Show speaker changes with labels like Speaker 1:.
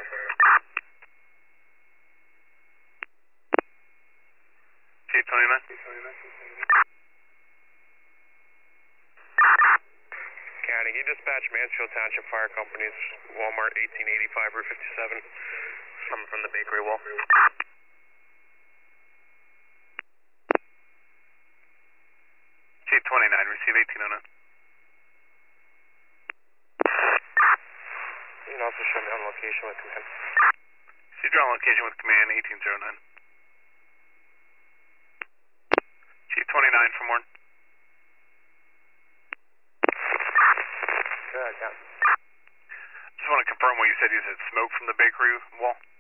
Speaker 1: Chief 29.
Speaker 2: County, you dispatch Mansfield Township Fire Company's Walmart 1885 Route 57. Coming from the bakery wall.
Speaker 1: Chief 29, receive 1809.
Speaker 2: You can also show me on location with command.
Speaker 1: Proceed on location with command 1809. Chief 29 for more.
Speaker 2: Good, yeah.
Speaker 1: Just want to confirm what you said. You said smoke from the bakery wall?